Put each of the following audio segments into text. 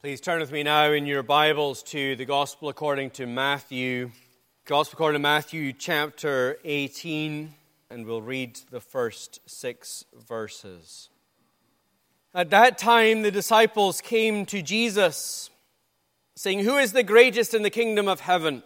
Please turn with me now in your Bibles to the Gospel according to Matthew. Gospel according to Matthew chapter 18, and we'll read the first 6 verses. At that time the disciples came to Jesus, saying, "Who is the greatest in the kingdom of heaven?"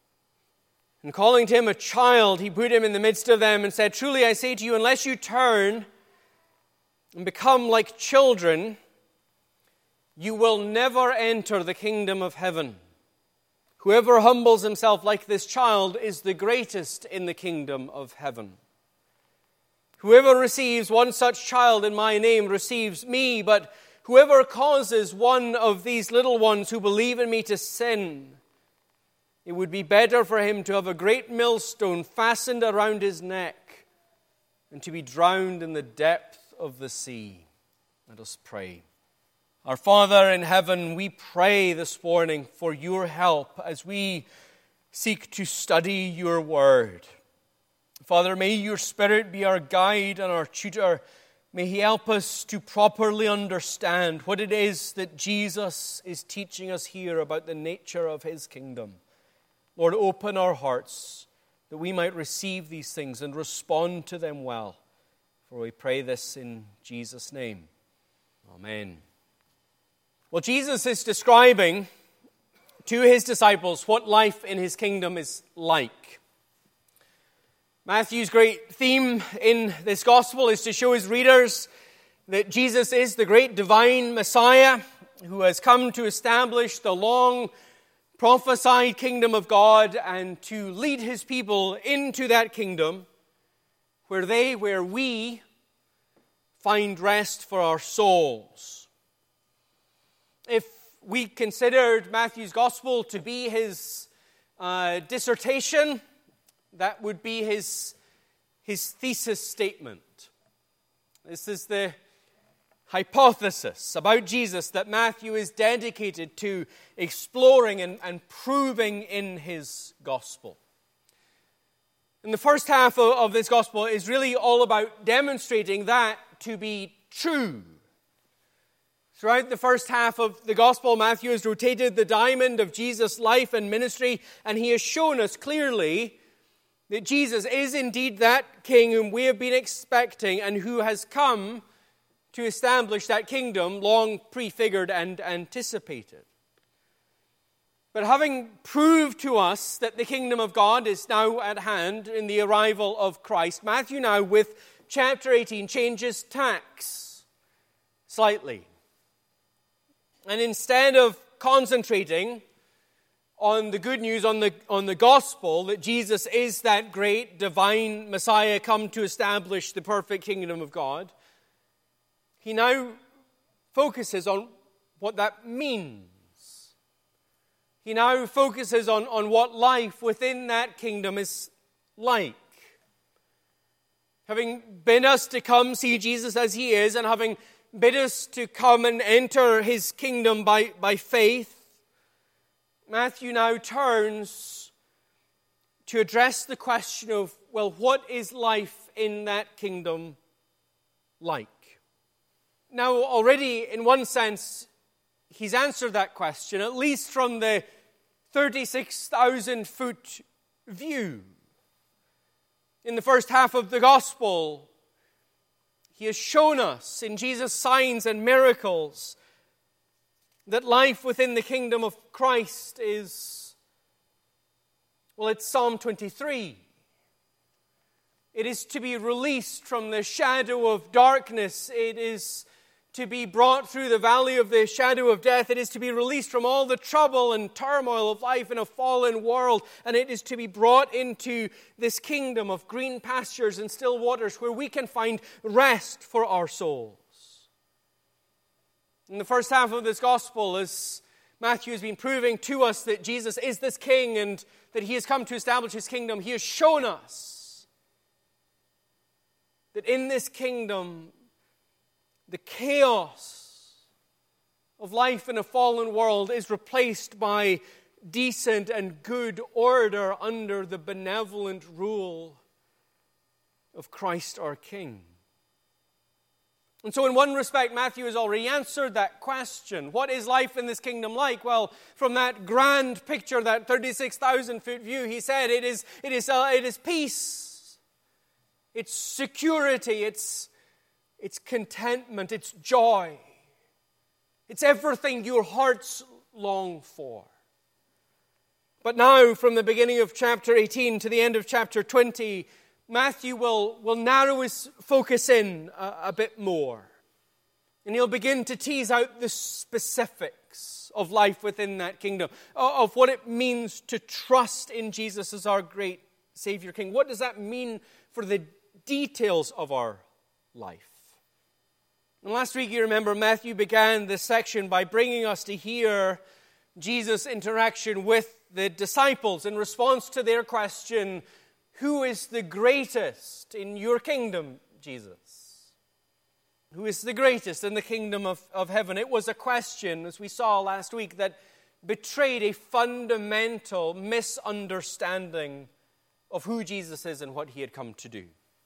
And calling to him a child, he put him in the midst of them and said, "Truly I say to you, unless you turn and become like children, you will never enter the kingdom of heaven. Whoever humbles himself like this child is the greatest in the kingdom of heaven. Whoever receives one such child in my name receives me, but whoever causes one of these little ones who believe in me to sin, it would be better for him to have a great millstone fastened around his neck and to be drowned in the depth of the sea." Let us pray. Our Father in heaven, we pray this morning for your help as we seek to study your word. Father, may your Spirit be our guide and our tutor. May he help us to properly understand what it is that Jesus is teaching us here about the nature of his kingdom. Lord, open our hearts that we might receive these things and respond to them well. For we pray this in Jesus' name. Amen. Well, Jesus is describing to his disciples what life in his kingdom is like. Matthew's great theme in this gospel is to show his readers that Jesus is the great divine Messiah who has come to establish the long prophesied kingdom of God and to lead his people into that kingdom where we find rest for our souls. If we considered Matthew's gospel to be his dissertation, that would be his thesis statement. This is the hypothesis about Jesus that Matthew is dedicated to exploring and proving in his gospel. And the first half of this gospel is really all about demonstrating that to be true. Throughout the first half of the gospel, Matthew has rotated the diamond of Jesus' life and ministry, and he has shown us clearly that Jesus is indeed that king whom we have been expecting and who has come to establish that kingdom long prefigured and anticipated. But having proved to us that the kingdom of God is now at hand in the arrival of Christ, Matthew now with chapter 18 changes tacks slightly. And instead of concentrating on the good news, on the gospel, that Jesus is that great divine Messiah come to establish the perfect kingdom of God, he now focuses on what that means. He now focuses on what life within that kingdom is like. Having bid us to come see Jesus as he is, and having bid us to come and enter his kingdom by faith, Matthew now turns to address the question of, well, what is life in that kingdom like? Now, already, in one sense, he's answered that question, at least from the 36,000-foot view. In the first half of the gospel, he has shown us in Jesus' signs and miracles that life within the kingdom of Christ is, well, it's Psalm 23. It is to be released from the shadow of darkness. It is to be brought through the valley of the shadow of death. It is to be released from all the trouble and turmoil of life in a fallen world. And it is to be brought into this kingdom of green pastures and still waters where we can find rest for our souls. In the first half of this gospel, as Matthew has been proving to us that Jesus is this king and that he has come to establish his kingdom, he has shown us that in this kingdom, the chaos of life in a fallen world is replaced by decent and good order under the benevolent rule of Christ our King. And so in one respect, Matthew has already answered that question. What is life in this kingdom like? Well, from that grand picture, that 36,000-foot view, he said it is peace, it's security, it's contentment, it's joy. It's everything your hearts long for. But now, from the beginning of chapter 18 to the end of chapter 20, Matthew will narrow his focus in a bit more. And he'll begin to tease out the specifics of life within that kingdom, of what it means to trust in Jesus as our great Savior King. What does that mean for the details of our life? And last week, you remember, Matthew began this section by bringing us to hear Jesus' interaction with the disciples in response to their question, who is the greatest in your kingdom, Jesus? Who is the greatest in the kingdom of heaven? It was a question, as we saw last week, that betrayed a fundamental misunderstanding of who Jesus is and what he had come to do.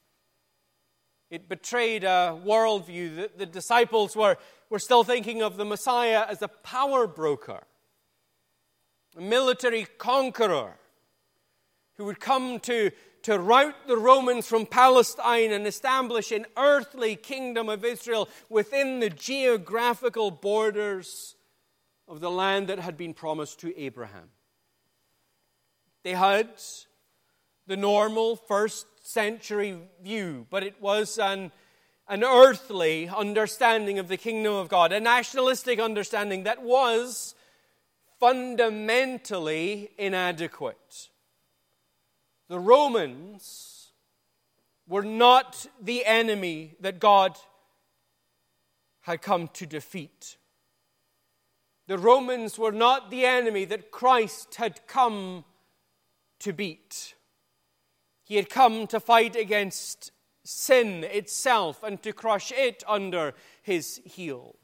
It betrayed a worldview that the disciples were still thinking of the Messiah as a power broker, a military conqueror who would come to rout the Romans from Palestine and establish an earthly kingdom of Israel within the geographical borders of the land that had been promised to Abraham. They had the normal first century view, but it was an earthly understanding of the kingdom of God, a nationalistic understanding that was fundamentally inadequate. The Romans were not the enemy that God had come to defeat. The Romans were not the enemy that Christ had come to beat. He had come to fight against sin itself and to crush it under his heel.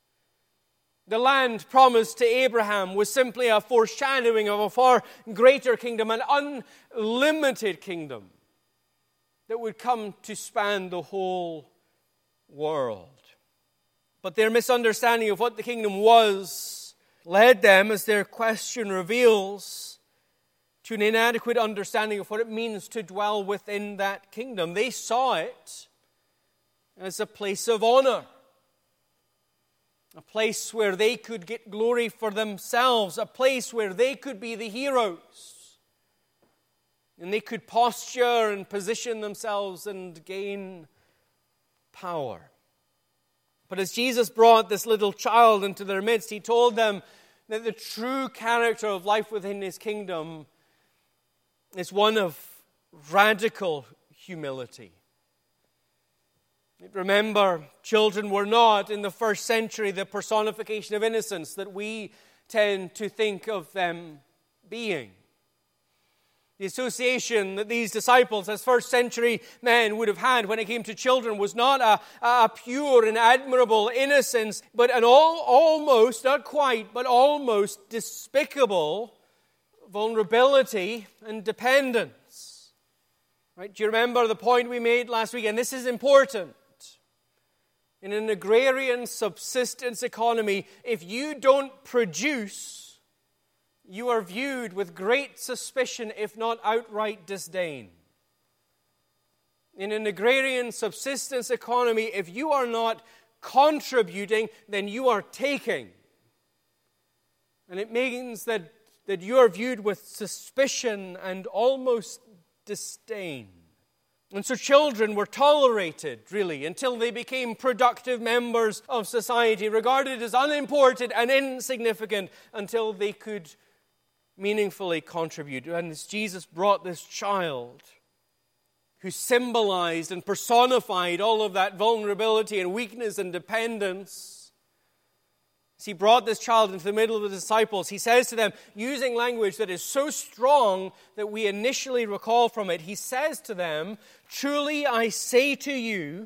The land promised to Abraham was simply a foreshadowing of a far greater kingdom, an unlimited kingdom that would come to span the whole world. But their misunderstanding of what the kingdom was led them, as their question reveals, to an inadequate understanding of what it means to dwell within that kingdom. They saw it as a place of honor, a place where they could get glory for themselves, a place where they could be the heroes, and they could posture and position themselves and gain power. But as Jesus brought this little child into their midst, he told them that the true character of life within his kingdom is one of radical humility. Remember, children were not, in the first century, the personification of innocence that we tend to think of them being. The association that these disciples, as first century men, would have had when it came to children was not a pure and admirable innocence, but an almost, not quite, but almost despicable vulnerability and dependence. Right? Do you remember the point we made last week? And this is important. In an agrarian subsistence economy, if you don't produce, you are viewed with great suspicion, if not outright disdain. In an agrarian subsistence economy, if you are not contributing, then you are taking. And it means that you are viewed with suspicion and almost disdain. And so children were tolerated, really, until they became productive members of society, regarded as unimportant and insignificant until they could meaningfully contribute. And as Jesus brought this child, who symbolized and personified all of that vulnerability and weakness and dependence, as he brought this child into the middle of the disciples, he says to them, using language that is so strong that we initially recall from it, he says to them, "Truly I say to you,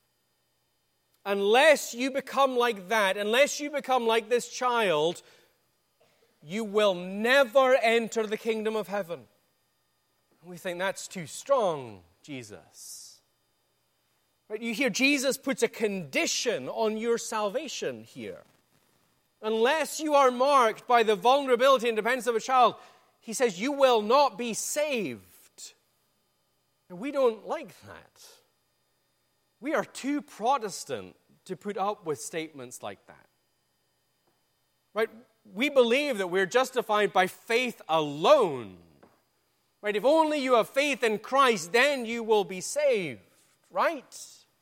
unless you become like that, unless you become like this child, you will never enter the kingdom of heaven." We think that's too strong, Jesus. Right? You hear Jesus puts a condition on your salvation here. Unless you are marked by the vulnerability and dependence of a child, he says you will not be saved. And we don't like that. We are too Protestant to put up with statements like that. Right? We believe that we're justified by faith alone. Right? If only you have faith in Christ, then you will be saved. Right?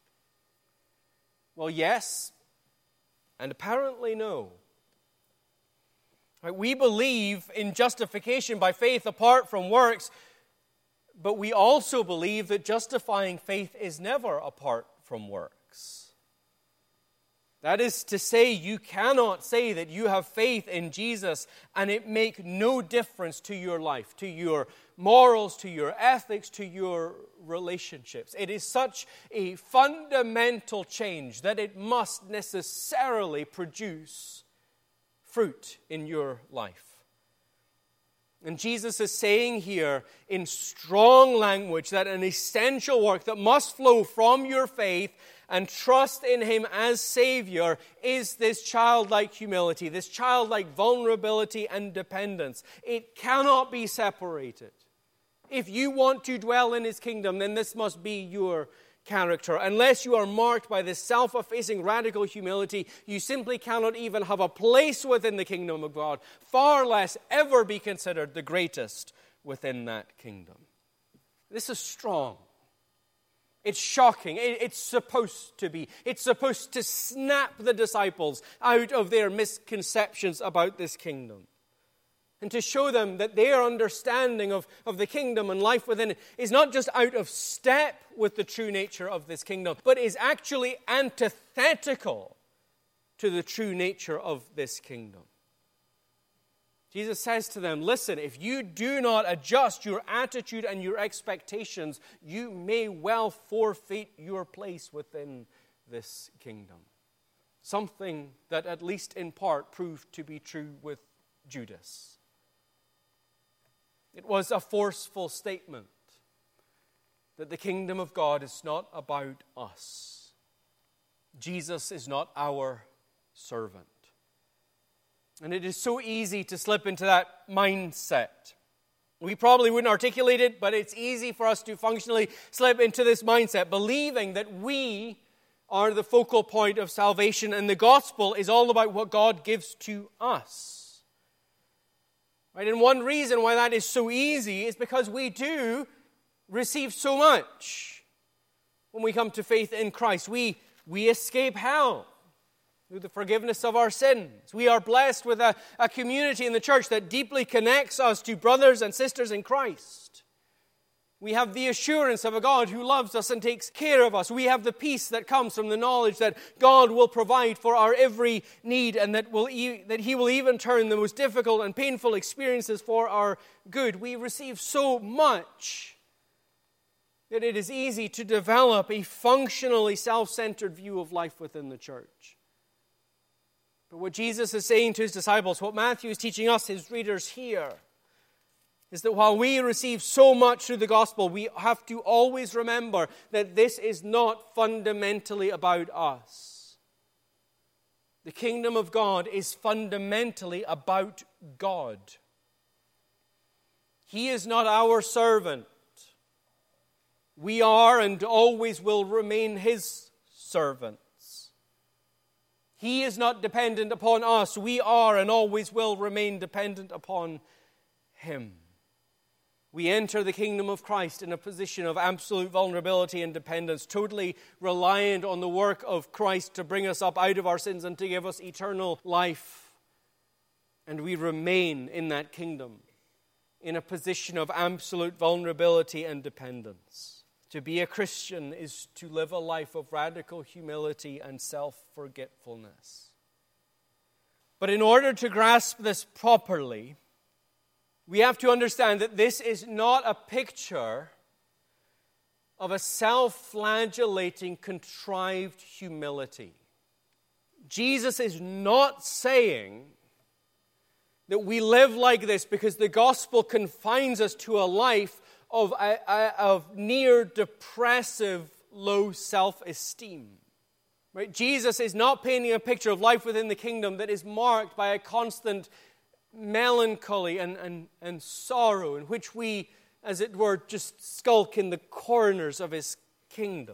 Well, yes, and apparently no. Right? We believe in justification by faith apart from works, but we also believe that justifying faith is never apart from works. That is to say, you cannot say that you have faith in Jesus and it make no difference to your life, to your morals, to your ethics, to your relationships. It is such a fundamental change that it must necessarily produce fruit in your life. And Jesus is saying here in strong language that an essential work that must flow from your faith and trust in Him as Savior is this childlike humility, this childlike vulnerability and dependence. It cannot be separated. If you want to dwell in His kingdom, then this must be your character. Unless you are marked by this self-effacing radical humility, you simply cannot even have a place within the kingdom of God, far less ever be considered the greatest within that kingdom. This is strong. It's shocking. It's supposed to be. It's supposed to snap the disciples out of their misconceptions about this kingdom. And to show them that their understanding of the kingdom and life within it is not just out of step with the true nature of this kingdom, but is actually antithetical to the true nature of this kingdom. Jesus says to them, listen, if you do not adjust your attitude and your expectations, you may well forfeit your place within this kingdom. Something that at least in part proved to be true with Judas. It was a forceful statement that the kingdom of God is not about us. Jesus is not our servant. And it is so easy to slip into that mindset. We probably wouldn't articulate it, but it's easy for us to functionally slip into this mindset, believing that we are the focal point of salvation and the gospel is all about what God gives to us. Right? And one reason why that is so easy is because we do receive so much when we come to faith in Christ. We escape hell through the forgiveness of our sins. We are blessed with a community in the church that deeply connects us to brothers and sisters in Christ. We have the assurance of a God who loves us and takes care of us. We have the peace that comes from the knowledge that God will provide for our every need and that He will even turn the most difficult and painful experiences for our good. We receive so much that it is easy to develop a functionally self-centered view of life within the church. But what Jesus is saying to His disciples, what Matthew is teaching us, His readers here, is that while we receive so much through the gospel, we have to always remember that this is not fundamentally about us. The kingdom of God is fundamentally about God. He is not our servant. We are and always will remain His servants. He is not dependent upon us. We are and always will remain dependent upon Him. We enter the kingdom of Christ in a position of absolute vulnerability and dependence, totally reliant on the work of Christ to bring us up out of our sins and to give us eternal life. And we remain in that kingdom in a position of absolute vulnerability and dependence. To be a Christian is to live a life of radical humility and self-forgetfulness. But in order to grasp this properly, we have to understand that this is not a picture of a self-flagellating, contrived humility. Jesus is not saying that we live like this because the gospel confines us to a life of near depressive low self-esteem. Right? Jesus is not painting a picture of life within the kingdom that is marked by a constant melancholy and sorrow in which we, as it were, just skulk in the corners of his kingdom.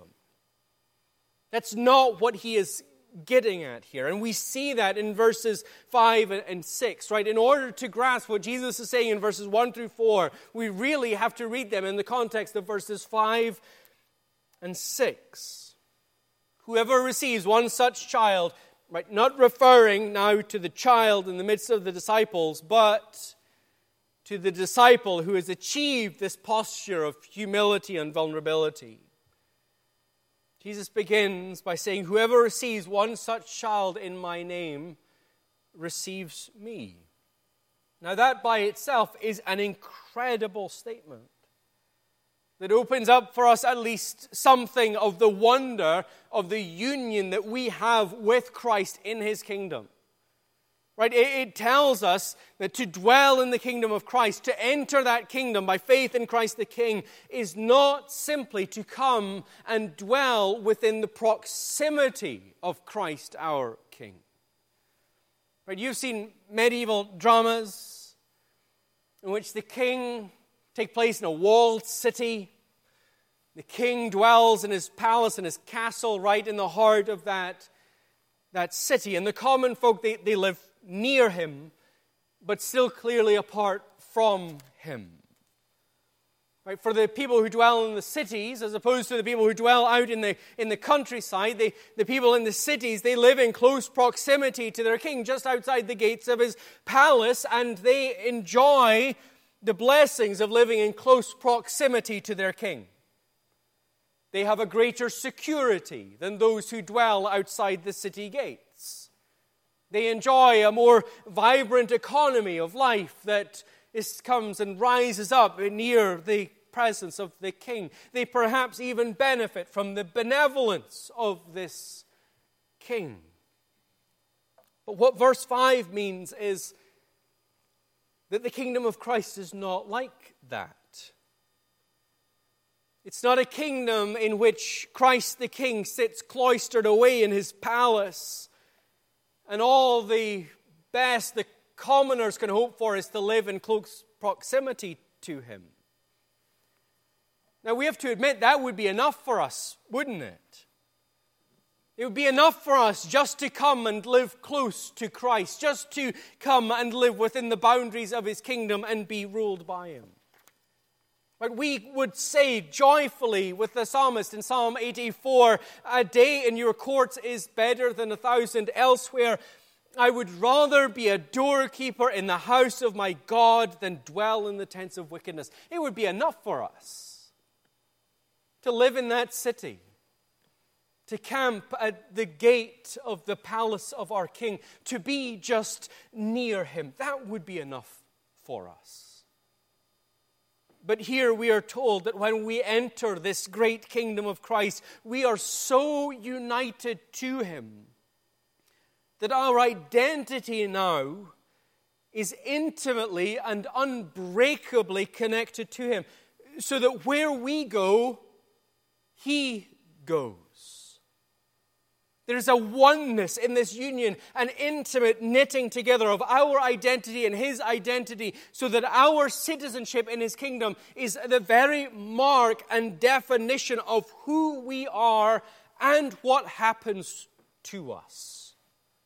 That's not what he is getting at here. And we see that in verses 5 and 6, right? In order to grasp what Jesus is saying in verses 1 through 4, we really have to read them in the context of verses 5 and 6. Whoever receives one such child, right, not referring now to the child in the midst of the disciples, but to the disciple who has achieved this posture of humility and vulnerability. Jesus begins by saying, whoever receives one such child in my name receives me. Now that by itself is an incredible statement that opens up for us at least something of the wonder of the union that we have with Christ in his kingdom. Right? It tells us that to dwell in the kingdom of Christ, to enter that kingdom by faith in Christ the King, is not simply to come and dwell within the proximity of Christ our King. Right? You've seen medieval dramas in which the king takes place in a walled city. The king dwells in his palace and his castle right in the heart of that city. And the common folk, they live near him, but still clearly apart from him. Right? For the people who dwell in the cities, as opposed to the people who dwell out in the countryside, the people in the cities, they live in close proximity to their king, just outside the gates of his palace, and they enjoy the blessings of living in close proximity to their king. They have a greater security than those who dwell outside the city gates. They enjoy a more vibrant economy of life that comes and rises up near the presence of the king. They perhaps even benefit from the benevolence of this king. But what verse 5 means is that the kingdom of Christ is not like that. It's not a kingdom in which Christ the King sits cloistered away in his palace, and all the best the commoners can hope for is to live in close proximity to him. Now we have to admit that would be enough for us, wouldn't it? It would be enough for us just to come and live close to Christ, just to come and live within the boundaries of his kingdom and be ruled by him. But we would say joyfully with the psalmist in Psalm 84, a day in your courts is better than 1,000 elsewhere. I would rather be a doorkeeper in the house of my God than dwell in the tents of wickedness. It would be enough for us to live in that city, to camp at the gate of the palace of our King, to be just near him. That would be enough for us. But here we are told that when we enter this great kingdom of Christ, we are so united to him that our identity now is intimately and unbreakably connected to him, so that where we go, he goes. There's a oneness in this union, an intimate knitting together of our identity and his identity, so that our citizenship in his kingdom is the very mark and definition of who we are and what happens to us.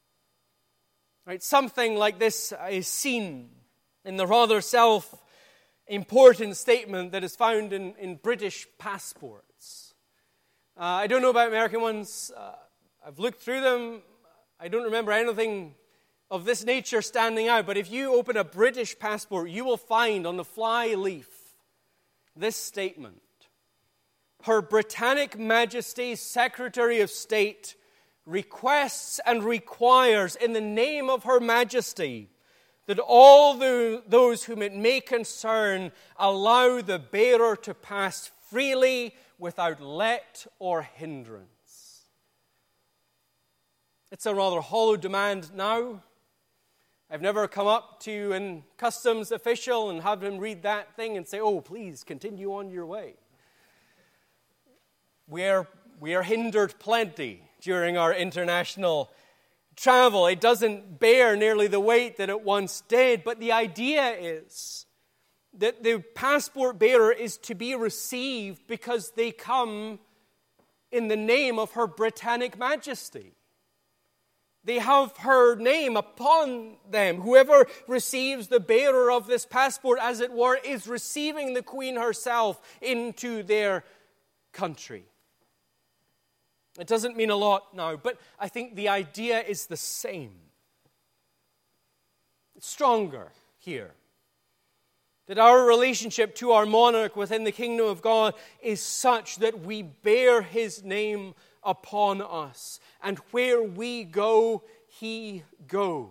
Right? Something like this is seen in the rather self-important statement that is found in British passports. I don't know about American ones. I've looked through them. I don't remember anything of this nature standing out. But if you open a British passport, you will find on the fly leaf this statement. Her Britannic Majesty's Secretary of State requests and requires in the name of Her Majesty that all those whom it may concern allow the bearer to pass freely without let or hindrance. It's a rather hollow demand now. I've never come up to a customs official and have him read that thing and say, oh, please continue on your way. We're We are hindered plenty during our international travel. It doesn't bear nearly the weight that it once did, but the idea is that the passport bearer is to be received because they come in the name of Her Britannic Majesty. They have her name upon them. Whoever receives the bearer of this passport, as it were, is receiving the Queen herself into their country. It doesn't mean a lot now, but I think the idea is the same. It's stronger here. That our relationship to our monarch within the kingdom of God is such that we bear his name upon us. And where we go, he goes.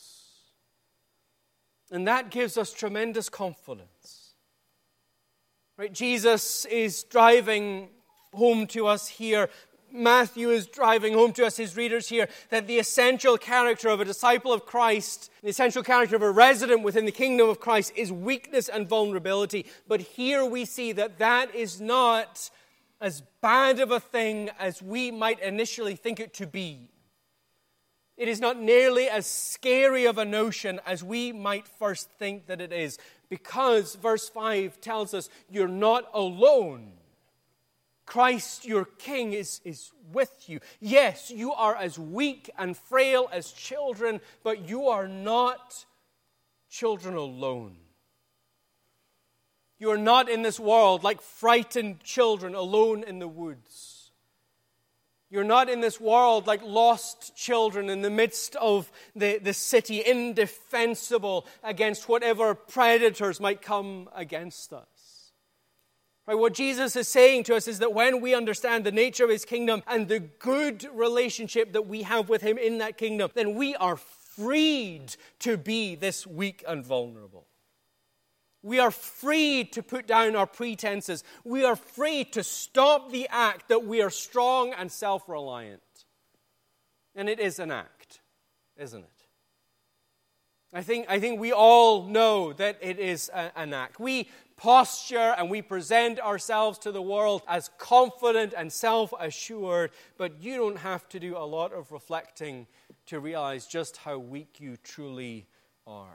And that gives us tremendous confidence. Right? Jesus is driving home to us here. Matthew is driving home to us, his readers here, that the essential character of a disciple of Christ, the essential character of a resident within the kingdom of Christ is weakness and vulnerability. But here we see that that is not as bad of a thing as we might initially think it to be. It is not nearly as scary of a notion as we might first think that it is, because verse 5 tells us you're not alone. Christ, your King, is with you. Yes, you are as weak and frail as children, but you are not children alone. You are not in this world like frightened children alone in the woods. You're not in this world like lost children in the midst of the city, indefensible against whatever predators might come against us. Right, what Jesus is saying to us is that when we understand the nature of his kingdom and the good relationship that we have with him in that kingdom, then we are freed to be this weak and vulnerable. We are free to put down our pretenses. We are free to stop the act that we are strong and self-reliant. And it is an act, isn't it? I think we all know that it is an act. We posture and we present ourselves to the world as confident and self-assured, but you don't have to do a lot of reflecting to realize just how weak you truly are.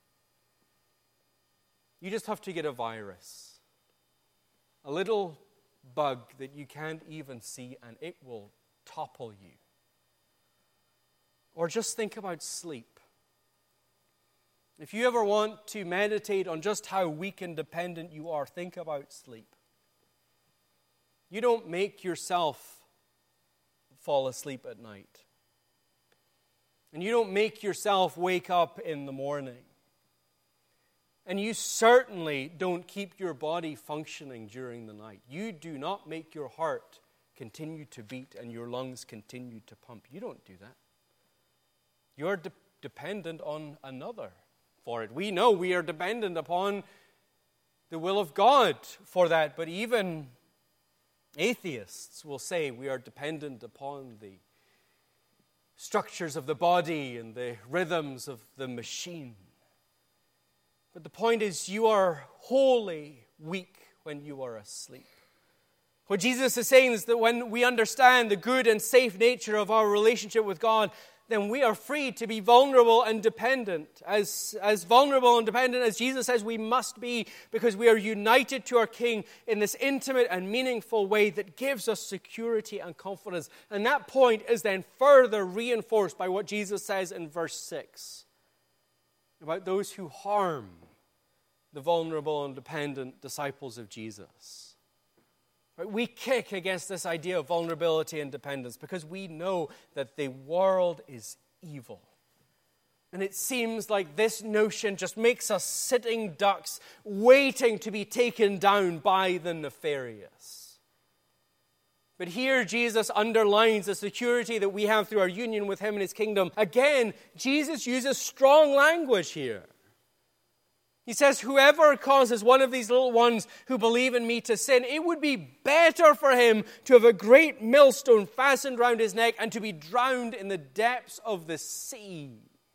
You just have to get a virus, a little bug that you can't even see, and it will topple you. Or just think about sleep. If you ever want to meditate on just how weak and dependent you are, think about sleep. You don't make yourself fall asleep at night. And you don't make yourself wake up in the morning. And you certainly don't keep your body functioning during the night. You do not make your heart continue to beat and your lungs continue to pump. You don't do that. You're dependent on another for it. We know we are dependent upon the will of God for that, but even atheists will say we are dependent upon the structures of the body and the rhythms of the machine. But the point is, you are wholly weak when you are asleep. What Jesus is saying is that when we understand the good and safe nature of our relationship with God, then we are free to be vulnerable and dependent. As vulnerable and dependent as Jesus says we must be, because we are united to our King in this intimate and meaningful way that gives us security and confidence. And that point is then further reinforced by what Jesus says in verse 6 about those who harm the vulnerable and dependent disciples of Jesus. Right? We kick against this idea of vulnerability and dependence because we know that the world is evil. And it seems like this notion just makes us sitting ducks waiting to be taken down by the nefarious. But here Jesus underlines the security that we have through our union with him and his kingdom. Again, Jesus uses strong language here. He says, whoever causes one of these little ones who believe in me to sin, it would be better for him to have a great millstone fastened round his neck and to be drowned in the depths of the sea.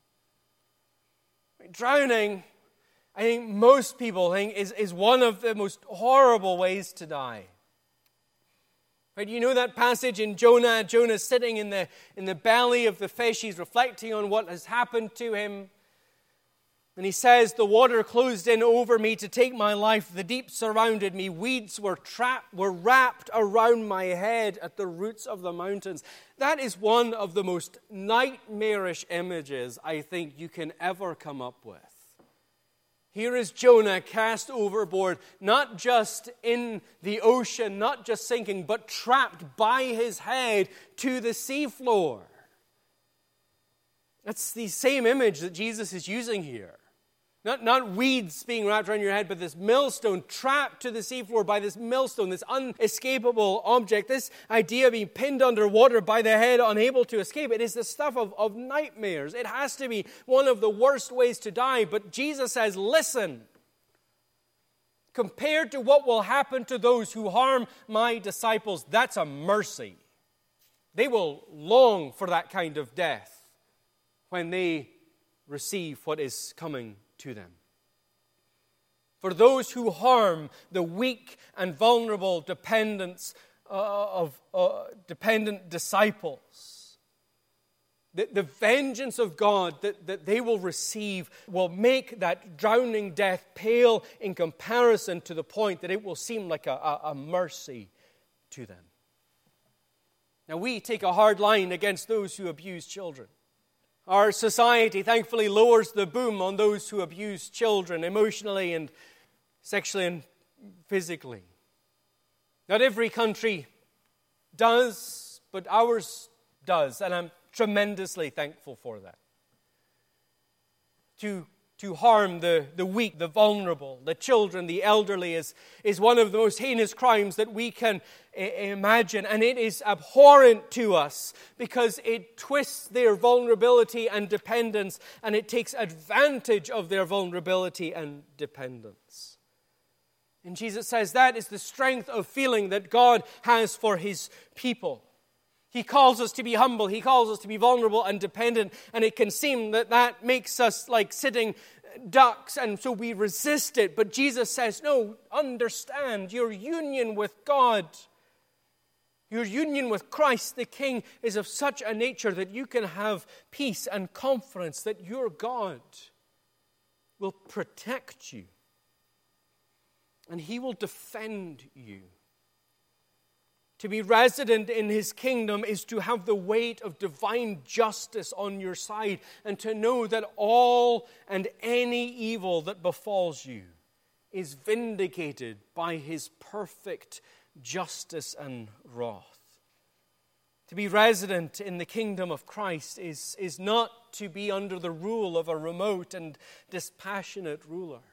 Drowning, I think most people think, is one of the most horrible ways to die. Right, you know that passage in Jonah? Jonah's sitting in the belly of the fish. He's reflecting on what has happened to him. And he says, the water closed in over me to take my life. The deep surrounded me. Weeds were wrapped around my head at the roots of the mountains. That is one of the most nightmarish images I think you can ever come up with. Here is Jonah cast overboard, not just in the ocean, not just sinking, but trapped by his head to the seafloor. That's the same image that Jesus is using here. Not weeds being wrapped around your head, but this millstone, trapped to the seafloor by this millstone, this unescapable object, this idea of being pinned underwater by the head, unable to escape. It is the stuff of nightmares. It has to be one of the worst ways to die. But Jesus says, listen, compared to what will happen to those who harm my disciples, that's a mercy. They will long for that kind of death when they receive what is coming to them. For those who harm the weak and vulnerable dependent disciples, the vengeance of God that they will receive will make that drowning death pale in comparison to the point that it will seem like a mercy to them. Now we take a hard line against those who abuse children. Our society, thankfully, lowers the boom on those who abuse children emotionally and sexually and physically. Not every country does, but ours does, and I'm tremendously thankful for that. To harm the weak, the vulnerable, the children, the elderly is one of the most heinous crimes that we can imagine. And it is abhorrent to us because it twists their vulnerability and dependence, and it takes advantage of their vulnerability and dependence. And Jesus says that is the strength of feeling that God has for his people. He calls us to be humble. He calls us to be vulnerable and dependent. And it can seem that makes us like sitting ducks, and so we resist it. But Jesus says, no, understand your union with God. Your union with Christ the King is of such a nature that you can have peace and confidence that your God will protect you. And he will defend you. To be resident in his kingdom is to have the weight of divine justice on your side and to know that all and any evil that befalls you is vindicated by his perfect justice and wrath. To be resident in the kingdom of Christ is not to be under the rule of a remote and dispassionate ruler.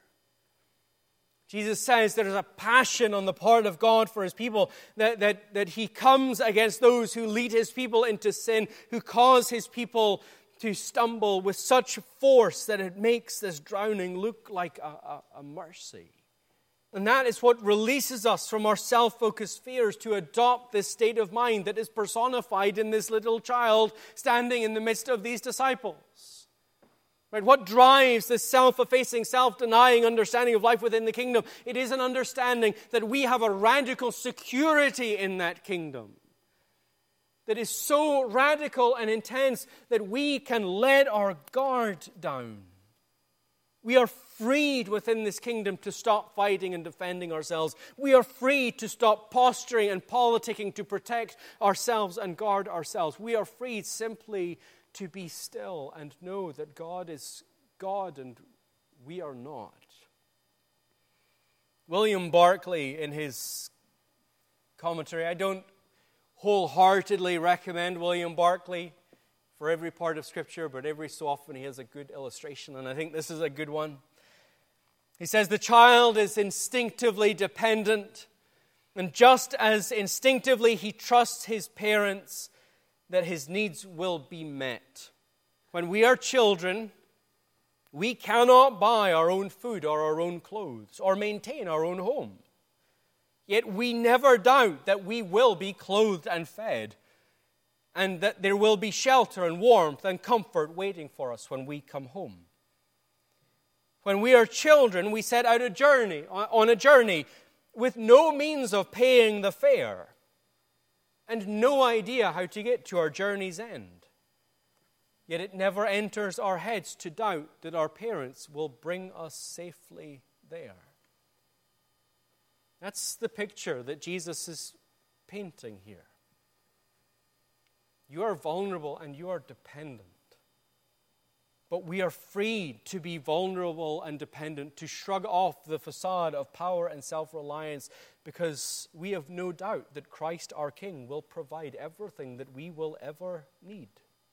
Jesus says there is a passion on the part of God for his people, that he comes against those who lead his people into sin, who cause his people to stumble with such force that it makes this drowning look like a mercy. And that is what releases us from our self-focused fears to adopt this state of mind that is personified in this little child standing in the midst of these disciples. Right? What drives this self-effacing, self-denying understanding of life within the kingdom? It is an understanding that we have a radical security in that kingdom that is so radical and intense that we can let our guard down. We are freed within this kingdom to stop fighting and defending ourselves. We are free to stop posturing and politicking to protect ourselves and guard ourselves. We are free simply to be still and know that God is God and we are not. William Barclay, in his commentary, I don't wholeheartedly recommend William Barclay for every part of Scripture, but every so often he has a good illustration, and I think this is a good one. He says, the child is instinctively dependent, and just as instinctively he trusts his parents that his needs will be met. When we are children, we cannot buy our own food or our own clothes or maintain our own home. Yet we never doubt that we will be clothed and fed and that there will be shelter and warmth and comfort waiting for us when we come home. When we are children, we set out on a journey with no means of paying the fare. and no idea how to get to our journey's end. Yet it never enters our heads to doubt that our parents will bring us safely there. That's the picture that Jesus is painting here. You are vulnerable and you are dependent. But we are free to be vulnerable and dependent, to shrug off the facade of power and self-reliance, because we have no doubt that Christ our King will provide everything that we will ever need.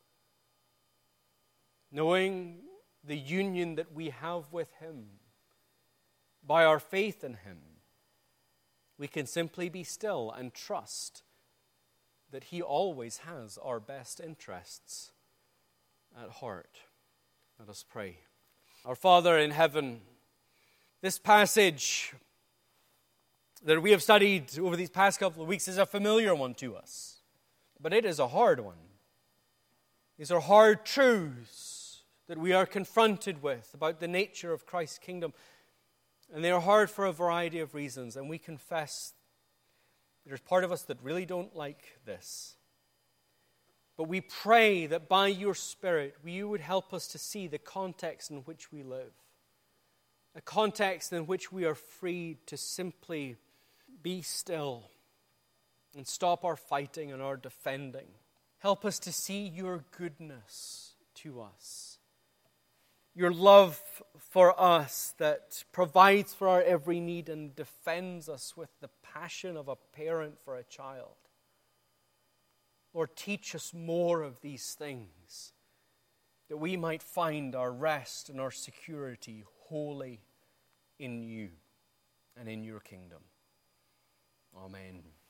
Knowing the union that we have with Him, by our faith in Him, we can simply be still and trust that He always has our best interests at heart. Let us pray. Our Father in heaven, this passage that we have studied over these past couple of weeks is a familiar one to us, but it is a hard one. These are hard truths that we are confronted with about the nature of Christ's kingdom, and they are hard for a variety of reasons, and we confess there's part of us that really don't like this. But we pray that by your Spirit, you would help us to see the context in which we live. A context in which we are free to simply be still and stop our fighting and our defending. Help us to see your goodness to us. Your love for us that provides for our every need and defends us with the passion of a parent for a child. Lord, teach us more of these things, that we might find our rest and our security wholly in you and in your kingdom. Amen.